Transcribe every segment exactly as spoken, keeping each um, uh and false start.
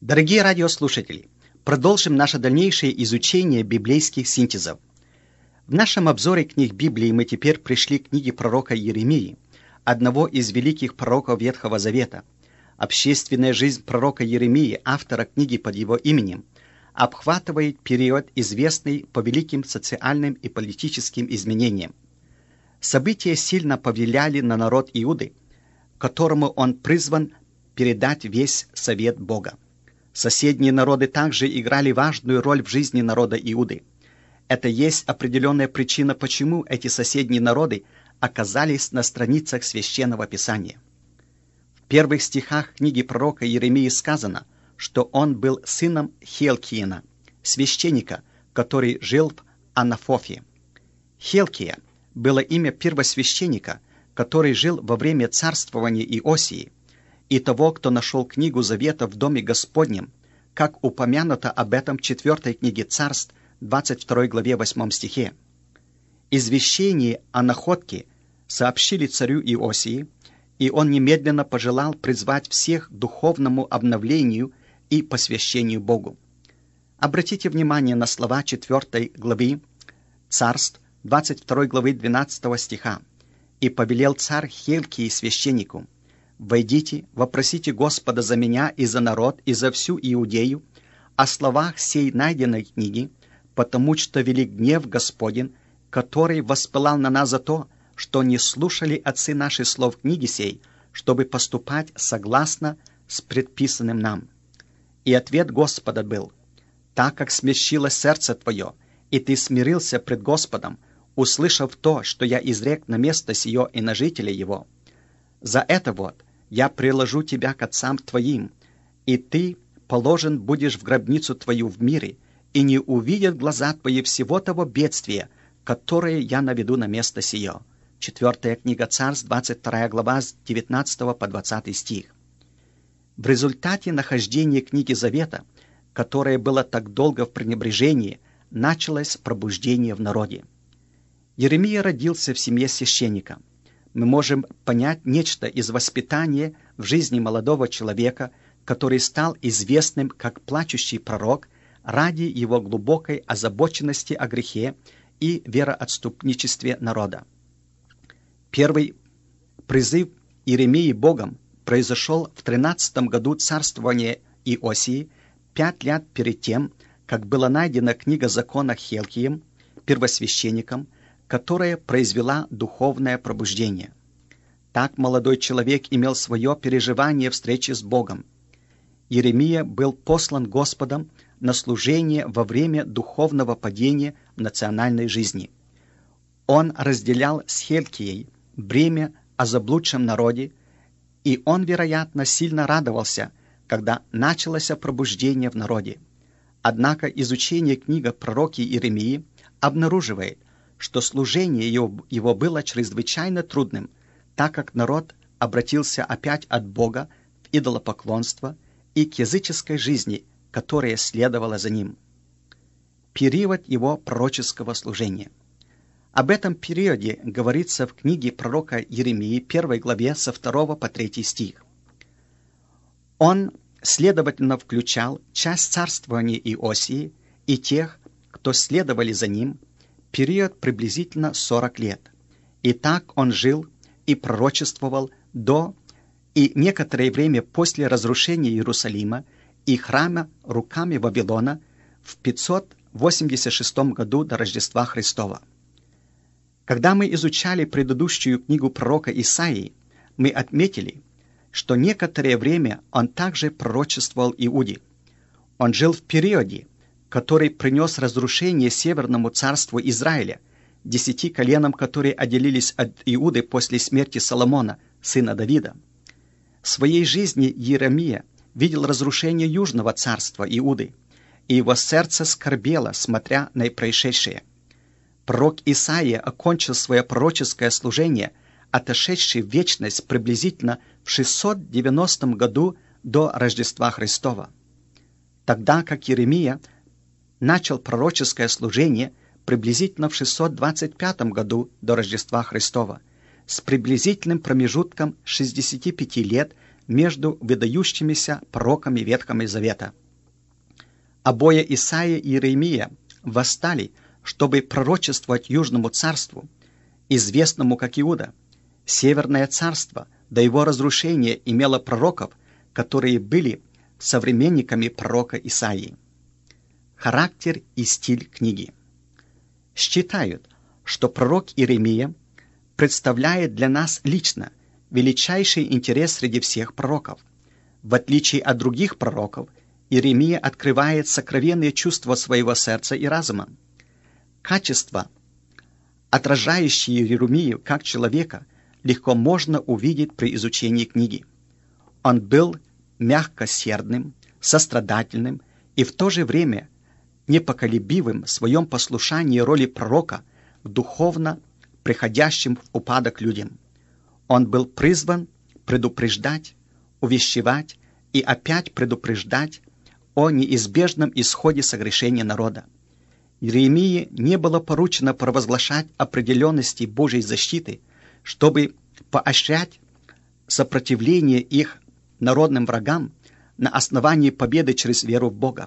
Дорогие радиослушатели, продолжим наше дальнейшее изучение библейских синтезов. В нашем обзоре книг Библии мы теперь пришли к книге пророка Иеремии, одного из великих пророков Ветхого Завета. Общественная жизнь пророка Иеремии, автора книги под его именем, обхватывает период, известный по великим социальным и политическим изменениям. События сильно повлияли на народ Иуды, которому он призван передать весь совет Бога. Соседние народы также играли важную роль в жизни народа Иуды. Это есть определенная причина, почему эти соседние народы оказались на страницах Священного Писания. В первых стихах книги пророка Иеремии сказано, что он был сыном Хелкиина, священника, который жил в Анафофе. Хелкия было имя первосвященника, который жил во время царствования Иосии, и того, кто нашел книгу Завета в Доме Господнем, как упомянуто об этом в четвертой книге Царств, двадцать второй главе восьмом стихе. Извещение о находке сообщили царю Иосии, и он немедленно пожелал призвать всех к духовному обновлению и посвящению Богу. Обратите внимание на слова четвертой главы Царств, двадцать второй главы двенадцатого стиха. «И повелел царь Хелкии священнику: войдите, вопросите Господа за меня и за народ, и за всю Иудею о словах сей найденной книги, потому что велик гнев Господень, который воспылал на нас за то, что не слушали отцы наши слов книги сей, чтобы поступать согласно с предписанным нам». И ответ Господа был: «Так как смягчилось сердце твое, и ты смирился пред Господом, услышав то, что я изрек на место сие и на жителей его, за это вот я приложу тебя к отцам твоим, и ты положен будешь в гробницу твою в мире, и не увидят глаза твои всего того бедствия, которое я наведу на место сие». Четвертая книга Царств, двадцать вторая глава, с девятнадцатого по двадцатый стих. В результате нахождения книги Завета, которое было так долго в пренебрежении, началось пробуждение в народе. Иеремия родился в семье священника. Мы можем понять нечто из воспитания в жизни молодого человека, который стал известным как плачущий пророк ради его глубокой озабоченности о грехе и вероотступничестве народа. Первый призыв Иеремии Богом произошел в тринадцатом году царствования Иосии, пять лет перед тем, как была найдена книга закона Хелкием, первосвященником, которая произвела духовное пробуждение. Так молодой человек имел свое переживание встречи с Богом. Иеремия был послан Господом на служение во время духовного падения в национальной жизни. Он разделял с Хелкией бремя о заблудшем народе, и он, вероятно, сильно радовался, когда началось пробуждение в народе. Однако изучение книги пророка Иеремии обнаруживает, что служение его было чрезвычайно трудным, так как народ обратился опять от Бога в идолопоклонство и к языческой жизни, которая следовала за ним. Период его пророческого служения. Об этом периоде говорится в книге пророка Иеремии, первой главе, со второго по третий стих. Он, следовательно, включал часть царствования Иосии и тех, кто следовали за ним, период приблизительно сорок лет. И так он жил и пророчествовал до и некоторое время после разрушения Иерусалима и храма руками Вавилона в пятьсот восемьдесят шестом году до Рождества Христова. Когда мы изучали предыдущую книгу пророка Исаии, мы отметили, что некоторое время он также пророчествовал Иуде. Он жил в периоде, который принес разрушение Северному царству Израиля, десяти коленам, которые отделились от Иуды после смерти Соломона, сына Давида. В своей жизни Иеремия видел разрушение Южного царства Иуды, и его сердце скорбело, смотря на происшедшее. Пророк Исаия окончил свое пророческое служение, отошедший в вечность приблизительно в шестьсот девяностом году до Рождества Христова, тогда как Иеремия начал пророческое служение приблизительно в шестьсот двадцать пятом году до Рождества Христова, с приблизительным промежутком шестидесяти пяти лет между выдающимися пророками Ветхого Завета. Обои Исаия и Иеремия восстали, чтобы пророчествовать Южному царству, известному как Иуда. Северное царство до его разрушения имело пророков, которые были современниками пророка Исаии. Характер и стиль книги. Считают, что пророк Иеремия представляет для нас лично величайший интерес среди всех пророков. В отличие от других пророков, Иеремия открывает сокровенные чувства своего сердца и разума. Качества, отражающие Иеремию как человека, легко можно увидеть при изучении книги. Он был мягкосердным, сострадательным и в то же время непоколебивым в своем послушании роли пророка к духовно приходящим в упадок людям. Он был призван предупреждать, увещевать и опять предупреждать о неизбежном исходе согрешения народа. Иеремии не было поручено провозглашать определенности Божьей защиты, чтобы поощрять сопротивление их народным врагам на основании победы через веру в Бога.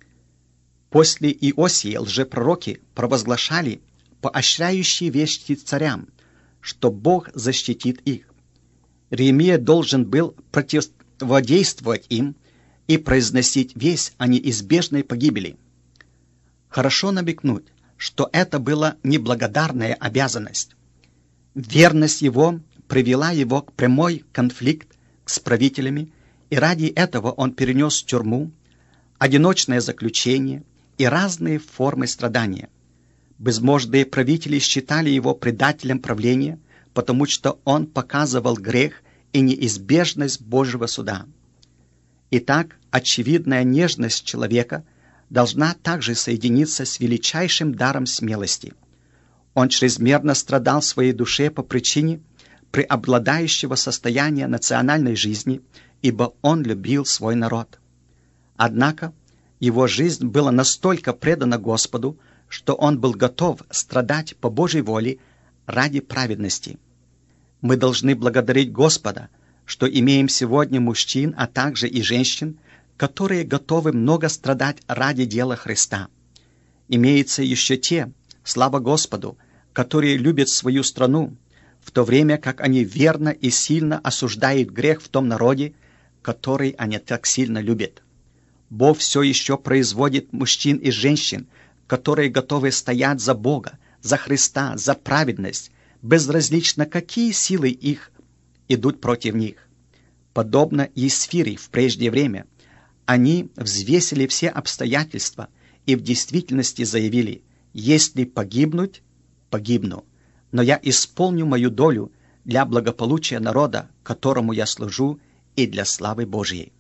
После Иосии лжепророки провозглашали поощряющие вести царям, что Бог защитит их. Иеремия должен был противодействовать им и произносить весть о неизбежной погибели. Хорошо намекнуть, что это была неблагодарная обязанность. Верность его привела его к прямой конфликт с правителями, и ради этого он перенес тюрьму, одиночное заключение и разные формы страдания. Безможные правители считали его предателем правления, потому что он показывал грех и неизбежность Божьего суда. Итак, очевидная нежность человека должна также соединиться с величайшим даром смелости. Он чрезмерно страдал в своей душе по причине преобладающего состояния национальной жизни, ибо он любил свой народ. Однако его жизнь была настолько предана Господу, что он был готов страдать по Божьей воле ради праведности. Мы должны благодарить Господа, что имеем сегодня мужчин, а также и женщин, которые готовы много страдать ради дела Христа. Имеются еще те, слава Господу, которые любят свою страну, в то время как они верно и сильно осуждают грех в том народе, который они так сильно любят. Бог все еще производит мужчин и женщин, которые готовы стоять за Бога, за Христа, за праведность, безразлично, какие силы их идут против них. Подобно Есфире в прежнее время, они взвесили все обстоятельства и в действительности заявили: «Если погибнуть, погибну, но я исполню мою долю для благополучия народа, которому я служу, и для славы Божьей».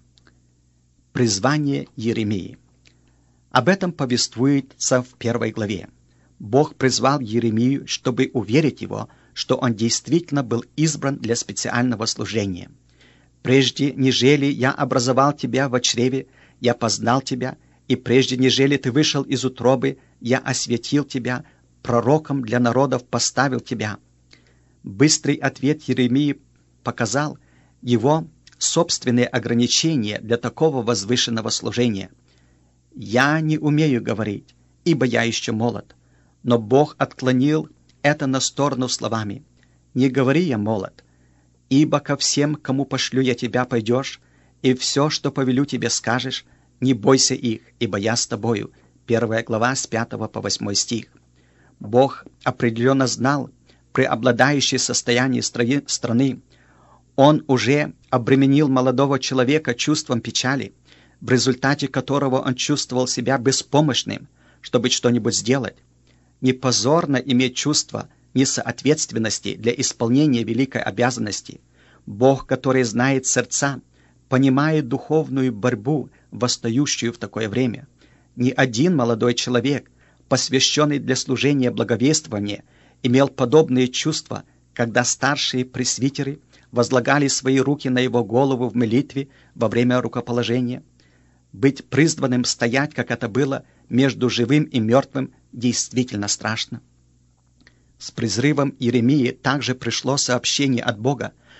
Призвание Иеремии. Об этом повествуется в первой главе. Бог призвал Иеремию, чтобы уверить его, что он действительно был избран для специального служения. «Прежде нежели я образовал тебя во чреве, я познал тебя, и прежде нежели ты вышел из утробы, я осветил тебя, пророком для народов поставил тебя». Быстрый ответ Иеремии показал его собственные ограничения для такого возвышенного служения. «Я не умею говорить, ибо я еще молод». Но Бог отклонил это на сторону словами: «Не говори, я молод, ибо ко всем, кому пошлю я тебя, пойдешь, и все, что повелю тебе, скажешь, не бойся их, ибо я с тобою». Первая глава с пятого по восьмой стих. Бог определенно знал преобладающее состояние страны. Он уже обременил молодого человека чувством печали, в результате которого он чувствовал себя беспомощным, чтобы что-нибудь сделать. Не позорно иметь чувство несоответственности для исполнения великой обязанности. Бог, который знает сердца, понимает духовную борьбу, восстающую в такое время. Ни один молодой человек, посвященный для служения благовествования, имел подобные чувства, когда старшие пресвитеры возлагали свои руки на его голову в молитве во время рукоположения. Быть призванным стоять, как это было, между живым и мертвым, действительно страшно. С призывом Иеремии также пришло сообщение от Бога,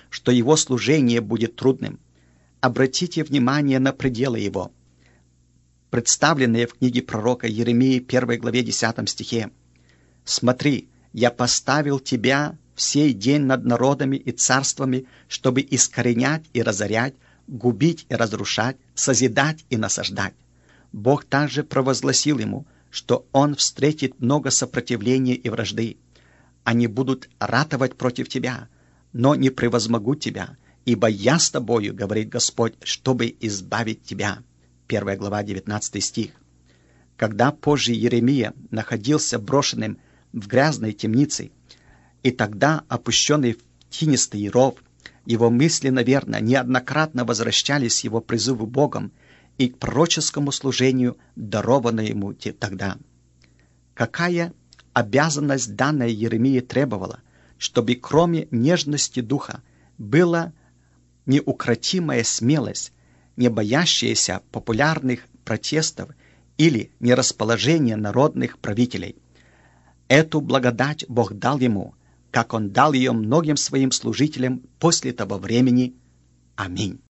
что его служение будет трудным. Обратите внимание на пределы его, представленные в книге пророка Иеремии, первой главе, десятом стихе. «Смотри, я поставил тебя в сей день над народами и царствами, чтобы искоренять и разорять, губить и разрушать, созидать и насаждать». Бог также провозгласил ему, что он встретит много сопротивления и вражды. Они будут ратовать против тебя, но не превозмогут тебя, ибо я с тобою, говорит Господь, чтобы избавить тебя. Первая глава, девятнадцатый стих. Когда позже Иеремия находился брошенным в грязной темнице, и тогда опущенный в тинистый ров, его мысли, наверное, неоднократно возвращались к его призыву Богом и к пророческому служению, дарованному ему тогда. Какая обязанность данная Иеремии требовала, чтобы кроме нежности духа была неукротимая смелость, не боящаяся популярных протестов или нерасположения народных правителей. Эту благодать Бог дал ему, как Он дал ее многим своим служителям после того времени. Аминь.